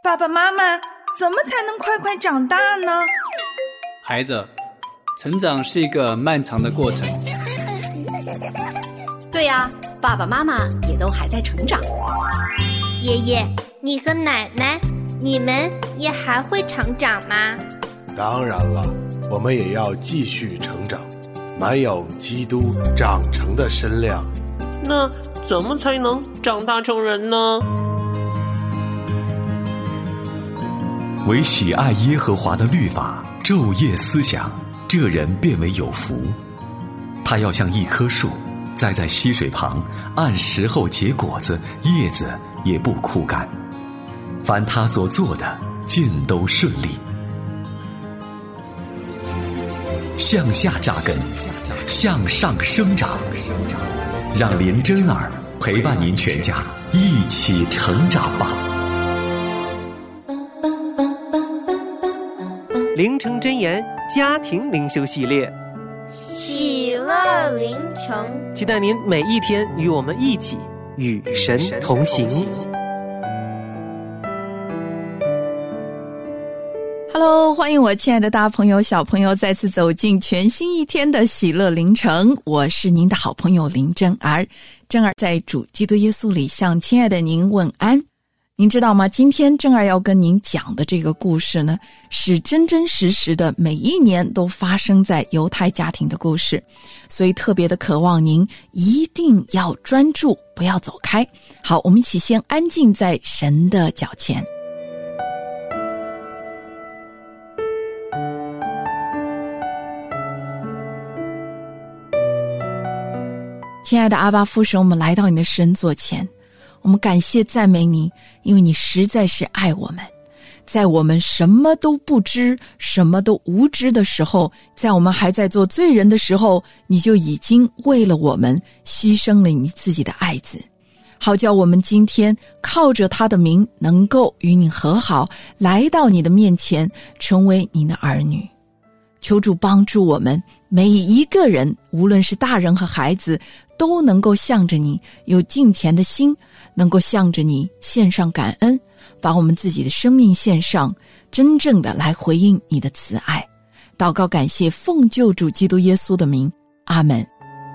爸爸妈妈，怎么才能快快长大呢？ 孩子，成长是一个漫长的过程。 对呀，爸爸妈妈也都还在成长。 爷爷，你和奶奶，你们也还会成长吗？ 当然了，我们也要继续成长，满有基督长成的身量。 那怎么才能长大成人呢？ 唯喜爱耶和华的律法，昼夜思想，这人便为有福。他要像一棵树，栽在溪水旁，按时候结果子，叶子也不枯干。凡他所做的，尽都顺利。向下扎根，向上生长，让林真儿陪伴您全家一起成长吧。 灵城真言家庭灵修系列， 喜乐灵城， 期待您每一天与我们一起与神同行。 Hello， 欢迎我亲爱的大朋友小朋友再次走进全新一天的喜乐灵城，我是您的好朋友林真儿。真儿在主基督耶稣里向亲爱的您问安。您知道吗？今天真儿要跟您讲的这个故事呢，是真真实实的每一年都发生在犹太家庭的故事，所以特别的渴望您一定要专注，不要走开。好，我们一起先安静在神的脚前。亲爱的阿爸父神，我们来到你的神座前，我们感谢赞美你，因为你实在是爱我们。在我们什么都不知，什么都无知的时候，在我们还在做罪人的时候，你就已经为了我们牺牲了你自己的爱子，好叫我们今天靠着他的名能够与你和好，来到你的面前，成为你的儿女。求主帮助我们每一个人，无论是大人和孩子，都能够向着你有敬虔的心，能够向着你献上感恩，把我们自己的生命献上，真正的来回应你的慈爱。祷告感谢，奉救主基督耶稣的名，阿们。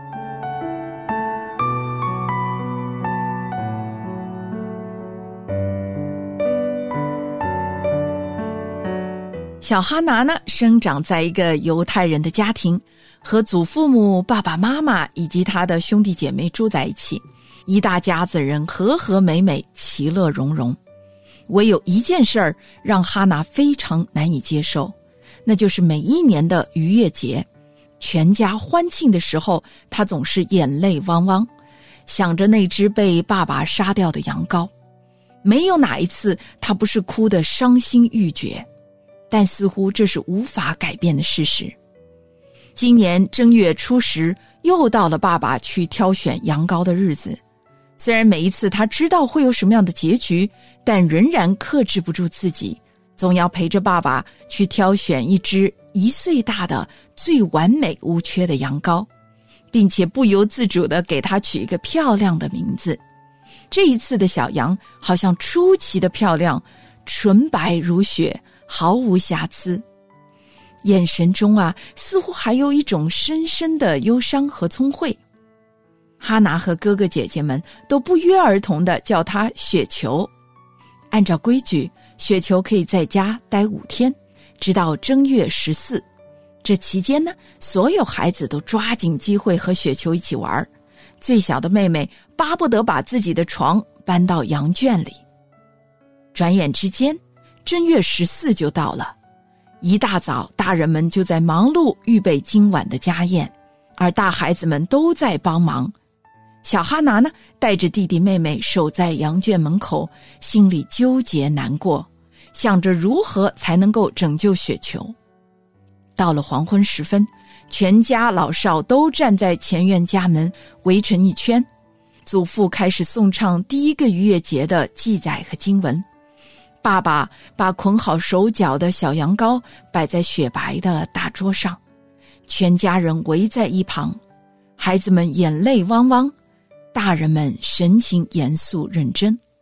小哈拿呢，生长在一个犹太人的家庭，和祖父母、爸爸妈妈以及他的兄弟姐妹住在一起，一大家子人和和美美，其乐融融。唯有一件事儿让哈拿非常难以接受，那就是每一年的逾越节，全家欢庆的时候，他总是眼泪汪汪，想着那只被爸爸杀掉的羊羔。没有哪一次他不是哭得伤心欲绝，但似乎这是无法改变的事实。今年正月初10，又到了爸爸去挑选羊羔的日子。虽然每一次他知道会有什么样的结局，但仍然克制不住自己，总要陪着爸爸去挑选一只1岁大的最完美无缺的羊羔，并且不由自主地给他取一个漂亮的名字。这一次的小羊好像出奇的漂亮，纯白如雪，毫无瑕疵，眼神中似乎还有一种深深的忧伤和聪慧。哈拿和哥哥姐姐们都不约而同地叫他雪球。按照规矩，雪球可以在家待5天，直到正月14。这期间呢，所有孩子都抓紧机会和雪球一起玩，最小的妹妹巴不得把自己的床搬到羊圈里。转眼之间，正月14就到了，一大早大人们就在忙碌预备今晚的家宴，而大孩子们都在帮忙。小哈拿呢，带着弟弟妹妹守在羊圈门口，心里纠结难过，想着如何才能够拯救雪球。到了黄昏时分，全家老少都站在前院家门，围成一圈。祖父开始诵唱第一个逾越节的记载和经文。爸爸把捆好手脚的小羊羔摆在雪白的大桌上，全家人围在一旁，孩子们眼泪汪汪，大人们神情严肃认真。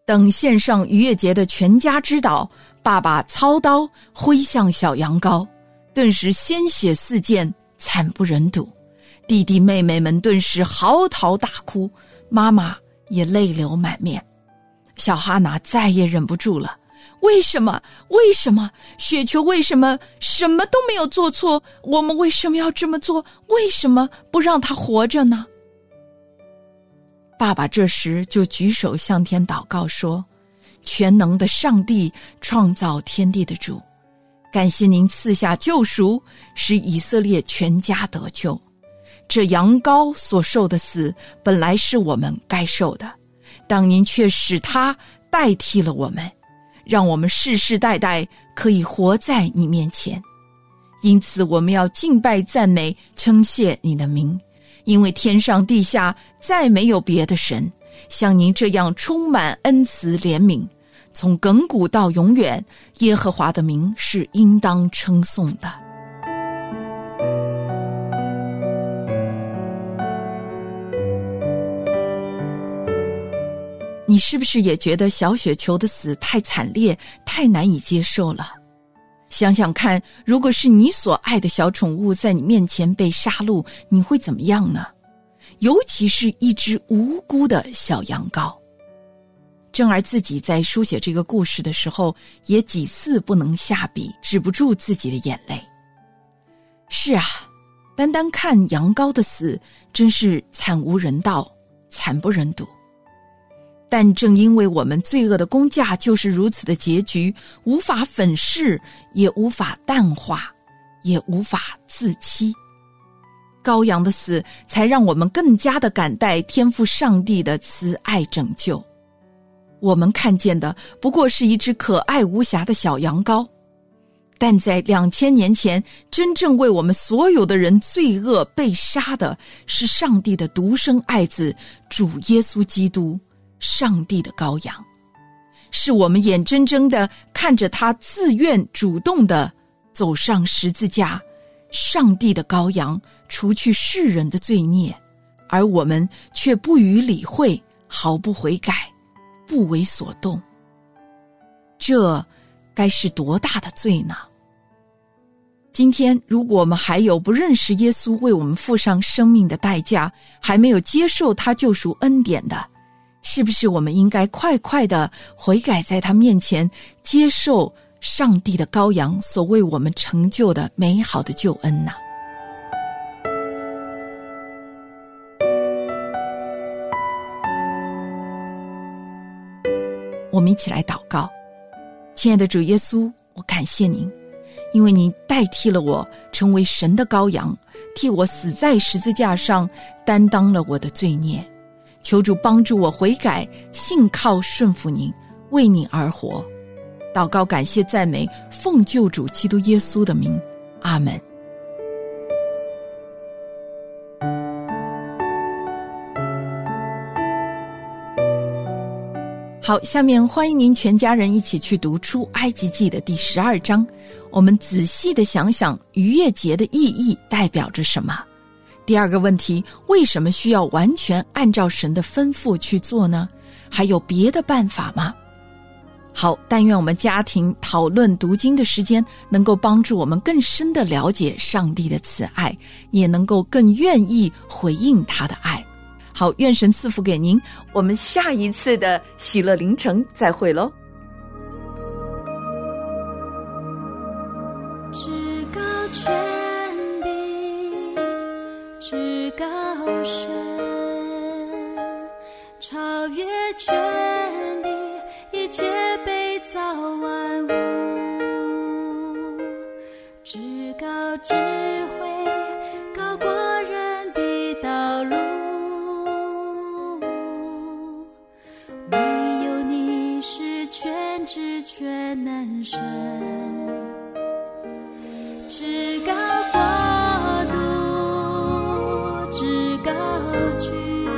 等献上逾越节的全家知道，爸爸操刀挥向小羊羔，顿时鲜血四溅，惨不忍睹。弟弟妹妹们顿时嚎啕大哭，妈妈也泪流满面。小哈拿再也忍不住了，为什么？雪球为什么什么都没有做错？我们为什么要这么做？为什么不让他活着呢？爸爸这时就举手向天祷告说，全能的上帝，创造天地的主，感谢您赐下救赎，使以色列全家得救。这羊羔所受的死本来是我们该受的，但您却使它代替了我们，让我们世世代代可以活在你面前。因此我们要敬拜赞美称谢你的名，因为天上地下再没有别的神像您这样充满恩慈怜悯，从亘古到永远，耶和华的名是应当称颂的。你是不是也觉得小雪球的死太惨烈，太难以接受了？想想看，如果是你所爱的小宠物在你面前被杀戮，你会怎么样呢？尤其是一只无辜的小羊羔。珍儿自己在书写这个故事的时候，也几次不能下笔，止不住自己的眼泪。是啊，单单看羊羔的死，真是惨无人道，惨不忍睹。但正因为我们罪恶的工价就是如此的结局，无法粉饰，也无法淡化，也无法自欺。羔羊的死才让我们更加的感戴天父上帝的慈爱拯救。我们看见的不过是一只可爱无瑕的小羊羔，但在2000年前，真正为我们所有的人罪恶被杀的是上帝的独生爱子主耶稣基督，上帝的羔羊。是我们眼睁睁地看着他自愿主动地走上十字架，上帝的羔羊除去世人的罪孽，而我们却不予理会，毫不悔改，不为所动。这该是多大的罪呢？今天如果我们还有不认识耶稣为我们付上生命的代价，还没有接受他救赎恩典的，是不是我们应该快快地悔改在他面前，接受上帝的羔羊所为我们成就的美好的救恩呢？我们一起来祷告。亲爱的主耶稣，我感谢您，因为您代替了我成为神的羔羊，替我死在十字架上，担当了我的罪孽。求主帮助我悔改，信靠顺服您，为您而活。祷告感谢赞美，奉救主基督耶稣的名，阿们。好，下面欢迎您全家人一起去读出埃及记的第12章，我们仔细地想想逾越节的意义代表着什么。第二个问题，为什么需要完全按照神的吩咐去做呢？还有别的办法吗？好，但愿我们家庭讨论读经的时间能够帮助我们更深地了解上帝的慈爱，也能够更愿意回应他的爱。好，愿神赐福给您，我们下一次的喜乐凌晨再会咯。 至高权柄，至高神，超越权力，一切被造万物，至高智慧，高过人的道路，唯有你是全知全能神，至高国度，至高君，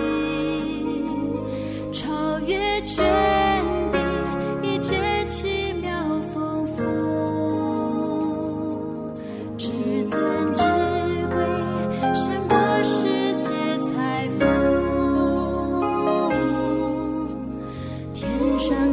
超越权力，一切奇妙丰富，至尊至贵，胜过世界财富，天上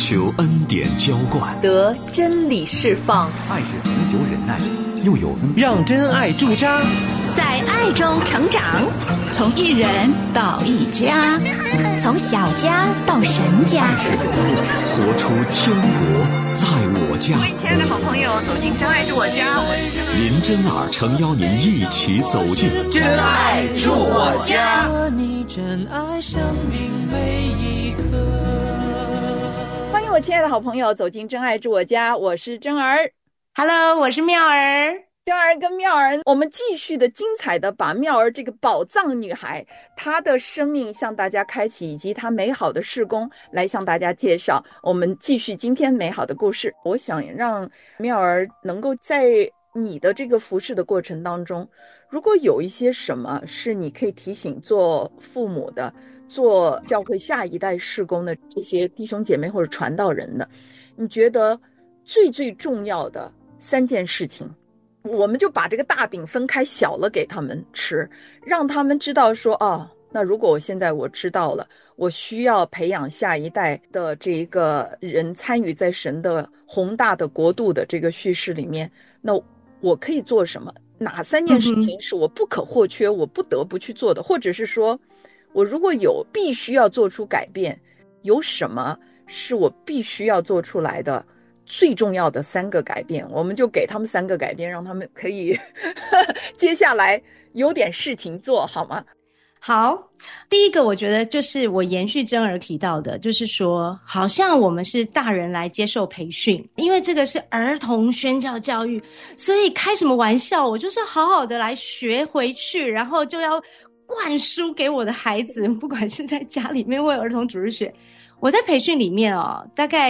求恩典浇灌， 得真理释放。 爱是恒久忍耐，又有恩慈， 让真爱驻扎， 在爱中成长，从一人到一家，从小家到神家， 活出天国在我家。 各位亲爱的好朋友，走进真爱住我家， 林真儿诚邀您一起走进真爱住我家。 和你真爱生命每一刻。 欢迎我亲爱的好朋友走进真爱住我家，我是真儿。 Hello， 我是妙儿。 真儿跟妙儿，我们继续的精彩的把妙儿这个宝藏女孩，她的生命向大家开启，以及她美好的事工来向大家介绍。我们继续今天美好的故事。我想让妙儿能够在你的这个服事的过程当中，如果有一些什么是你可以提醒做父母的，做教会下一代事工的这些弟兄姐妹或者传道人的，你觉得最重要的3件事情，我们就把这个大饼分开小了给他们吃，让他们知道说，那如果我知道了，我需要培养下一代的这一个人参与在神的宏大的国度的这个叙事里面，那我可以做什么？哪3件事情是我不可或缺，我不得不去做的，或者是说我如果有必须要做出改变，有什么是我必须要做出来的最重要的3个改变，我们就给他们3个改变，让他们可以接下来有点事情做，好吗？ 好，第一个我觉得就是我延续真儿提到的，就是说好像我们是大人来接受培训，因为这个是儿童宣教教育，所以开什么玩笑，我就是好好的来学回去，然后就要灌输给我的孩子，不管是在家里面为儿童主日学，我在培训里面大概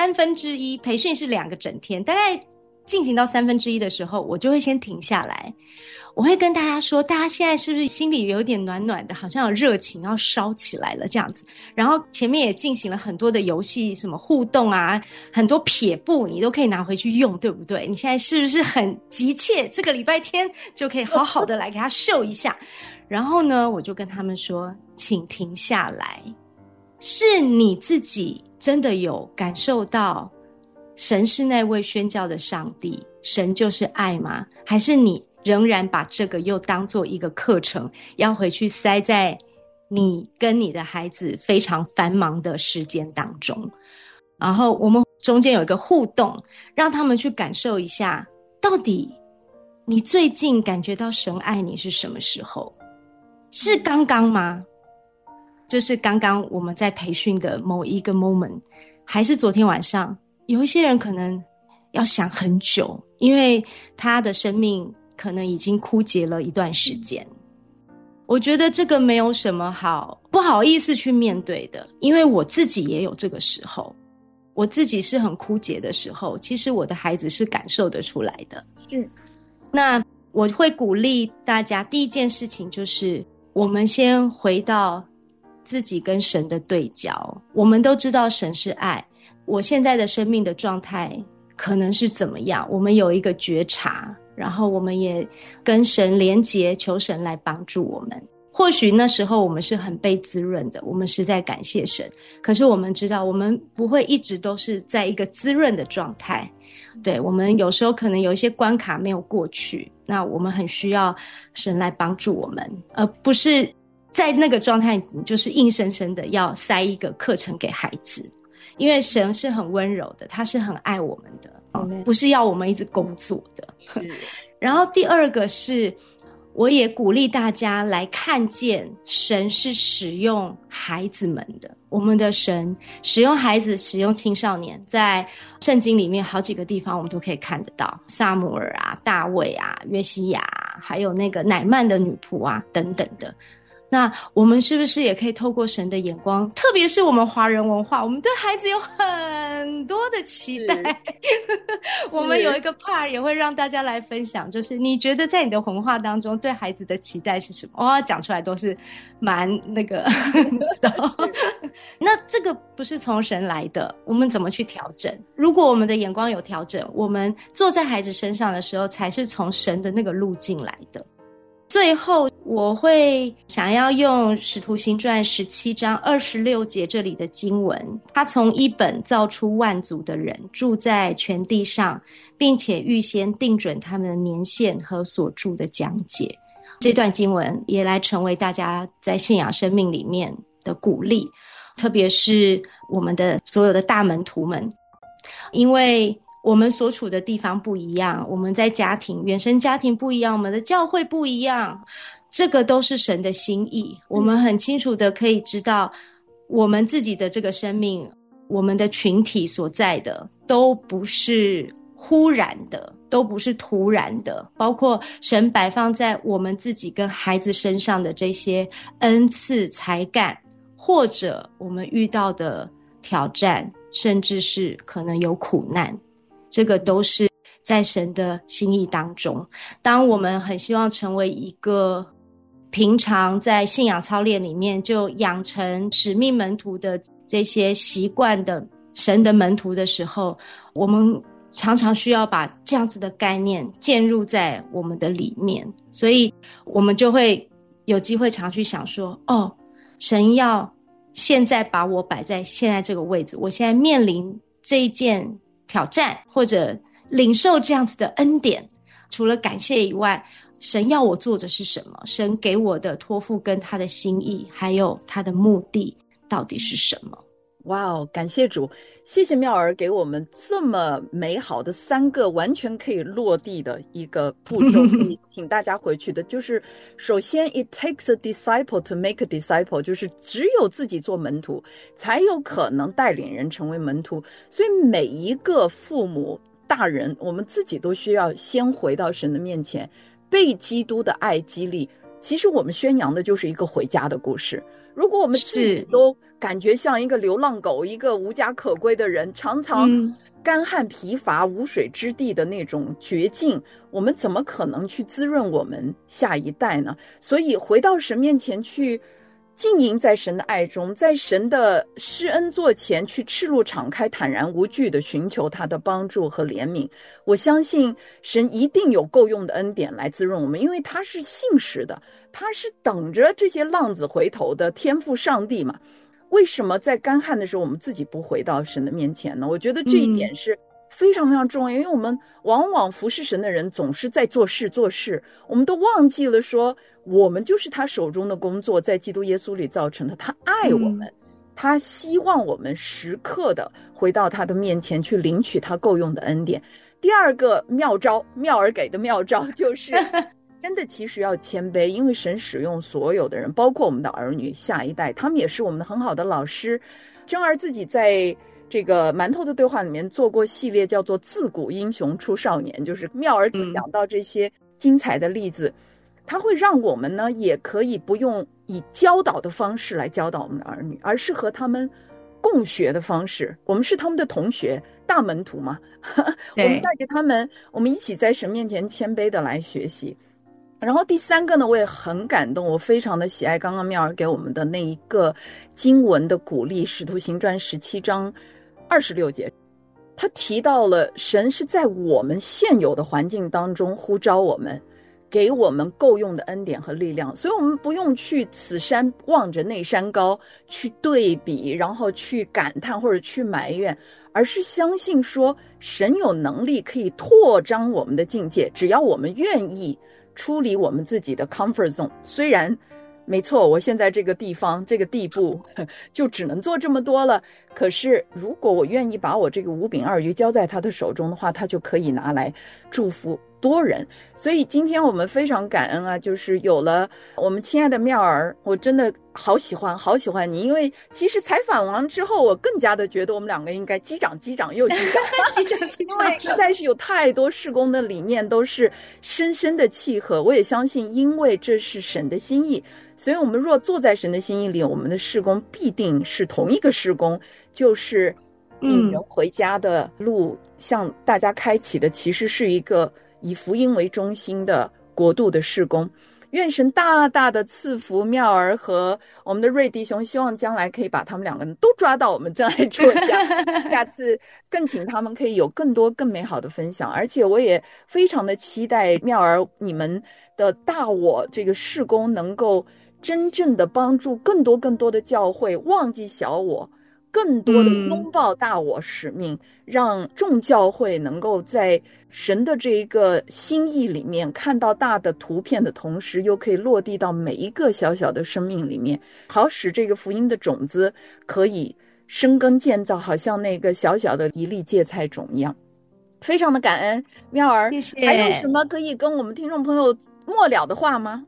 1/3，培训是2个整天，大概进行到1/3的时候，我就会先停下来，我会跟大家说，大家现在是不是心里有点暖暖的，好像有热情要烧起来了这样子。然后前面也进行了很多的游戏，什么互动啊，很多撇步你都可以拿回去用，对不对？你现在是不是很急切，这个礼拜天就可以好好的来给他秀一下。然后呢，我就跟他们说，请停下来，是你自己真的有感受到神是那位宣教的上帝，神就是爱吗？还是你仍然把这个又当做一个课程，要回去塞在你跟你的孩子非常繁忙的时间当中？然后我们中间有一个互动，让他们去感受一下，到底你最近感觉到神爱你是什么时候？是刚刚吗？就是刚刚我们在培训的某一个 moment， 还是昨天晚上？有一些人可能要想很久，因为他的生命可能已经枯竭了一段时间。我觉得这个没有什么不好意思去面对的，因为我自己也有这个时候，我自己是很枯竭的时候，其实我的孩子是感受得出来的。那我会鼓励大家，第一件事情就是我们先回到自己跟神的对焦。我们都知道神是爱，我现在的生命的状态可能是怎么样，我们有一个觉察，然后我们也跟神连结，求神来帮助我们。或许那时候我们是很被滋润的，我们是在感谢神，可是我们知道我们不会一直都是在一个滋润的状态，对，我们有时候可能有一些关卡没有过去，那我们很需要神来帮助我们，而不是在那个状态就是硬生生的要塞一个课程给孩子。因为神是很温柔的，他是很爱我们的，不是要我们一直工作的。然后第二个是，我也鼓励大家来看见神是使用孩子们的，我们的神使用孩子，使用青少年，在圣经里面好几个地方我们都可以看得到，撒母耳啊、大卫啊、约西亚啊，还有那个乃曼的女仆啊等等的。那我们是不是也可以透过神的眼光，特别是我们华人文化，我们对孩子有很多的期待我们有一个 part 也会让大家来分享，就是你觉得在你的文化当中对孩子的期待是什么？讲出来都是蛮那个你知道那这个不是从神来的，我们怎么去调整？如果我们的眼光有调整，我们坐在孩子身上的时候才是从神的那个路径来的。 最后我会想要用使徒行传17章26节这里的经文，他从一本造出万族的人，住在全地上，并且预先定准他们的年限和所住的讲解。这段经文也来成为大家在信仰生命里面的鼓励，特别是我们的所有的大门徒们，因为我们所处的地方不一样，我们在家庭原生家庭不一样，我们的教会不一样，这个都是神的心意。我们很清楚的可以知道，我们自己的这个生命，我们的群体所在的都不是忽然的，都不是突然的，包括神摆放在我们自己跟孩子身上的这些恩赐才干，或者我们遇到的挑战，甚至是可能有苦难，这个都是在神的心意当中。当我们很希望成为一个平常在信仰操练里面就养成使命门徒的这些习惯的神的门徒的时候，我们常常需要把这样子的概念建入在我们的里面，所以我们就会有机会常去想说，神要现在把我摆在现在这个位置，我现在面临这一件挑战，或者领受这样子的恩典，除了感谢以外，神要我做的是什么？神给我的托付跟他的心意还有他的目的到底是什么？ 哇哦，感谢主，谢谢妙儿给我们这么美好的3个完全可以落地的一个步骤，可以请大家回去的。就是首先 it takes a disciple to make a disciple， 就是只有自己做门徒才有可能带领人成为门徒。所以每一个父母大人，我们自己都需要先回到神的面前，被基督的爱激励。其实我们宣扬的就是一个回家的故事。如果我们自己都感觉像一个流浪狗，一个无家可归的人，常常干旱疲乏无水之地的那种绝境，我们怎么可能去滋润我们下一代呢？所以回到神面前去浸淫在神的爱中，在神的施恩座前去赤露敞开，坦然无惧的寻求他的帮助和怜悯。我相信神一定有够用的恩典来滋润我们，因为他是信实的，他是等着这些浪子回头的天父上帝嘛。为什么在干旱的时候我们自己不回到神的面前呢？我觉得这一点是非常非常重要，因为我们往往服侍神的人总是在做事，我们都忘记了说我们就是他手中的工作，在基督耶稣里造成的。他爱我们，他希望我们时刻的回到他的面前去领取他够用的恩典。第二个妙招，妙儿给的妙招就是真的其实要谦卑，因为神使用所有的人，包括我们的儿女下一代，他们也是我们的很好的老师。珍儿自己在这个馒头的对话里面做过系列叫做自古英雄出少年，就是妙儿讲到这些精彩的例子，它会让我们呢也可以不用以教导的方式来教导我们的儿女，而是和他们共学的方式。我们是他们的同学，大门徒嘛我们带着他们，我们一起在神面前谦卑的来学习。然后第3个呢，我也很感动，我非常的喜爱刚刚妙儿给我们的那一个经文的鼓励，使徒行传17章26节，他提到了神是在我们现有的环境当中呼召我们，给我们够用的恩典和力量，所以我们不用去此山望着那山高去对比，然后去感叹或者去埋怨，而是相信说神有能力可以扩张我们的境界，只要我们愿意出离我们自己的 comfort zone。 虽然没错，我现在这个地方这个地步就只能做这么多了，可是如果我愿意把我这个5饼2鱼交在他的手中的话，他就可以拿来祝福多人。所以今天我们非常感恩啊，就是有了我们亲爱的妙儿，我真的好喜欢你，因为其实采访完之后我更加的觉得我们2个应该击掌又击掌因为实在是有太多事工的理念都是深深的契合。我也相信因为这是神的心意，所以我们若坐在神的心意里，我们的事工必定是同一个事工，就是引人回家的路向大家开启的，其实是一个以福音为中心的国度的事工。 愿神大大的赐福妙儿和我们的瑞弟兄，希望将来可以把他们两个人都抓到我们真爱住我家，下次更请他们可以有更多更美好的分享。而且我也非常的期待妙儿你们的大我这个事工能够真正的帮助更多的教会忘记小我，更多的拥抱大我使命，让众教会能够在神的这一个心意里面看到大的图片的同时，又可以落地到每一个小小的生命里面，好使这个福音的种子可以生根建造，好像那个小小的一粒芥菜种一样。非常的感恩妙儿， 谢谢。 还有什么可以跟我们听众朋友末了的话吗？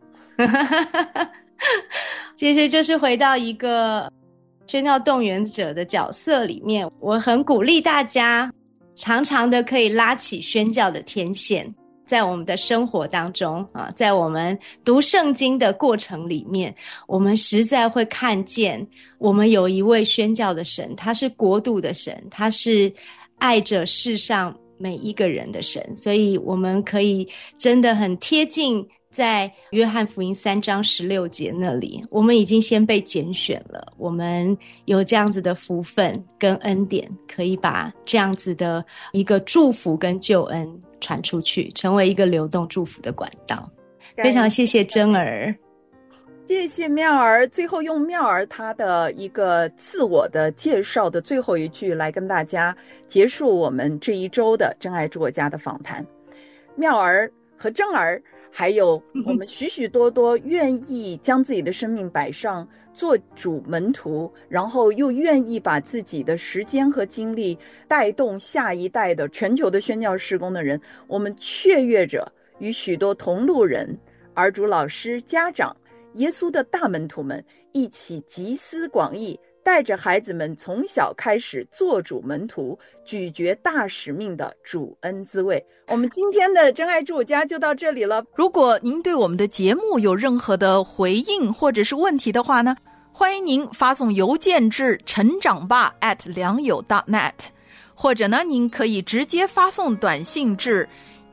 其实就是回到一个宣教动员者的角色里面，我很鼓励大家常常的可以拉起宣教的天线，在我们的生活当中啊，在我们读圣经的过程里面，我们实在会看见我们有一位宣教的神，他是国度的神，他是爱着世上每一个人的神，所以我们可以真的很贴近在约翰福音3章16节那里，我们已经先被拣选了，我们有这样子的福分跟恩典，可以把这样子的一个祝福跟救恩传出去，成为一个流动祝福的管道。非常谢谢珍儿， 谢谢妙儿。最后用妙儿她的一个自我的介绍的最后一句来跟大家结束我们这一周的真爱住我家的访谈。妙儿和珍儿还有我们许许多多愿意将自己的生命摆上做主门徒，然后又愿意把自己的时间和精力带动下一代的全球的宣教事工的人，我们雀跃着与许多同路人、儿主老师、家长、耶稣的大门徒们一起集思广益，带着孩子们从小开始做主门徒，咀嚼大使命的主恩滋味。我们今天的真爱住我家就到这里了。 如果您对我们的节目有任何的回应或者是问题的话呢，欢迎您发送邮件至成长吧@良友.net， 或者呢您可以直接发送短信至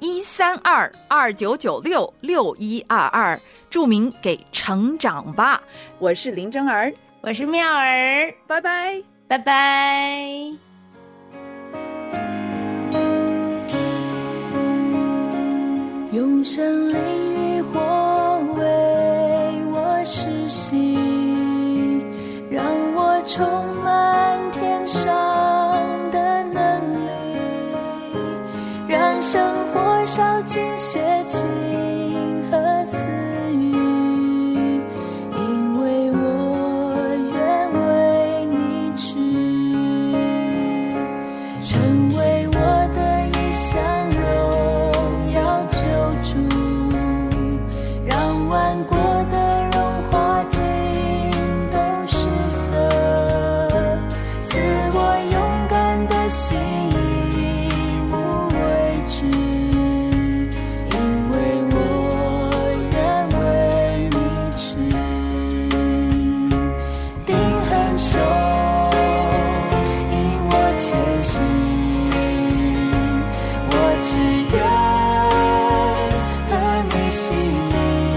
13229966122，注明给成长吧。 我是林珍儿， 我是妙儿， 拜拜， 拜拜。 用神灵与火为我施洗，让我充满天上的能力，让生活烧尽邪情和私欲，因为我愿为你去，成为我的一项荣耀救主，让万国的荣华尽都失色，赐我勇敢的心，无畏惧，因为我愿为你去，定恒守，引我前行，我只愿和你心意，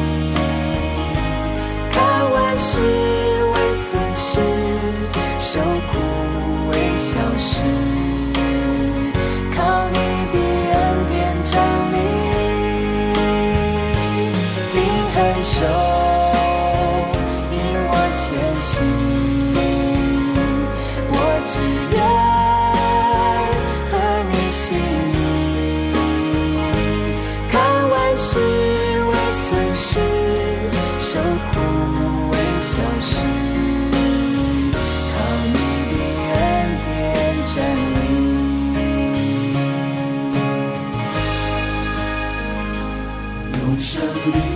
看万事为损失，受苦为小事，靠你的恩典站立，定恒守，引我前行，我只愿和你心意，看万事为损失，受苦为小事，靠你的恩典站立， 用生命